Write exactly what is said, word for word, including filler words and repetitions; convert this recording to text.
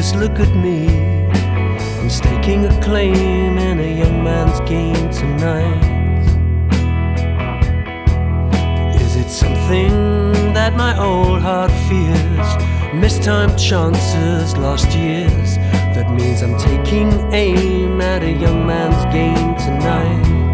just look at me. I'm staking a claim in a young man's game tonight. Is it something that my old heart fears? Mistimed chances, lost years. That means I'm taking aim at a young man's game tonight.